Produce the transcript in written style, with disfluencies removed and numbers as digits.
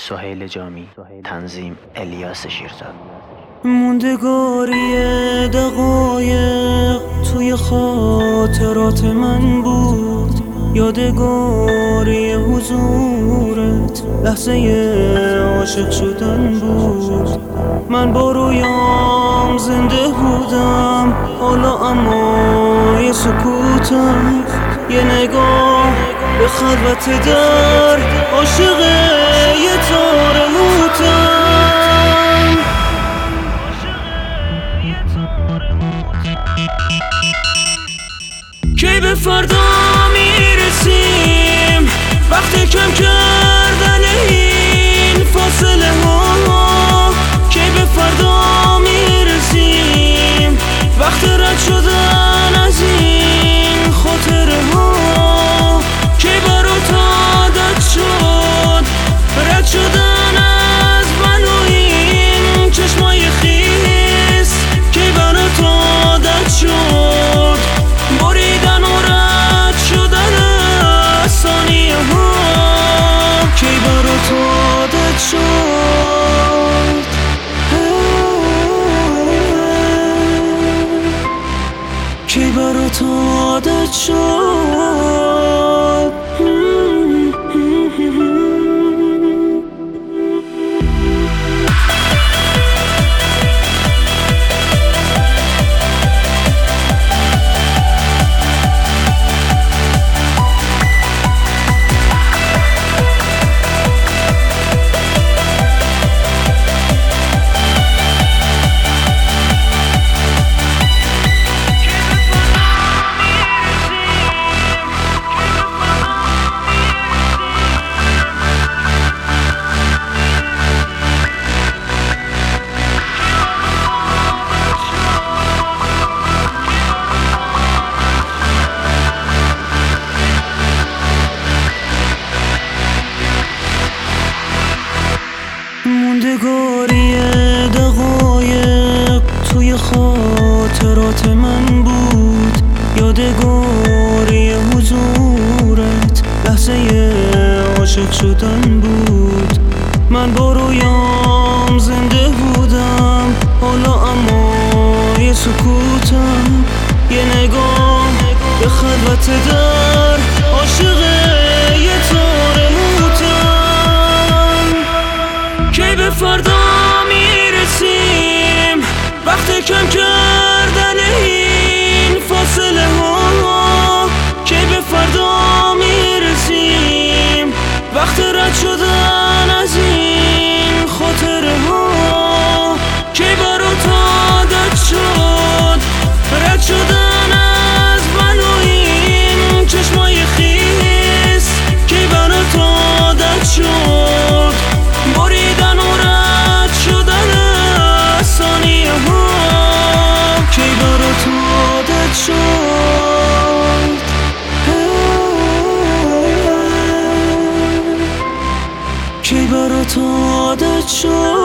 سهیل جامی، تنظیم الیاس شیرزاد. موندگاری دقایق توی خاطرات من بود، یادگاری حضورت لحظه عاشق شدن بود. من با رویام زنده بودم حالا، اما یه سکوتم، یه نگاه به خلوت در، عاشق یه تار موتم. کی به فردا میرسیم؟ وقتی کم کردن این فاصله ها. کی به فردا میرسیم؟ وقتی رد شدن از این خاطره ها. کی برات عادت شد رد شدن از من و این چشمای خیس؟ کی برات عادت شد بریدن و رد شدن از ثانیه ها؟ کی برات عادت شد؟ کی برات عادت شد؟ موندگاری دقایق توی خاطرات من بود، یادگاری حضورت لحظه عاشق شدن بود. من با رویام زنده بودم حالا، اما یه سکوتم، یه نگاه به خلوت در، عاشق یه تار موتم. کی به فردا میرسیم؟ وقتی کم کردن این فاصله ها. کی به فردا میرسیم؟ وقتی رد شدن از این خاطره ها. کی برات عادت شد رد شدن از من و این چشمای خیس؟ کی برات عادت شد بریدن و رد شدن از ثانیه ها؟ کی برات عادت شد؟ کی برات عادت شد؟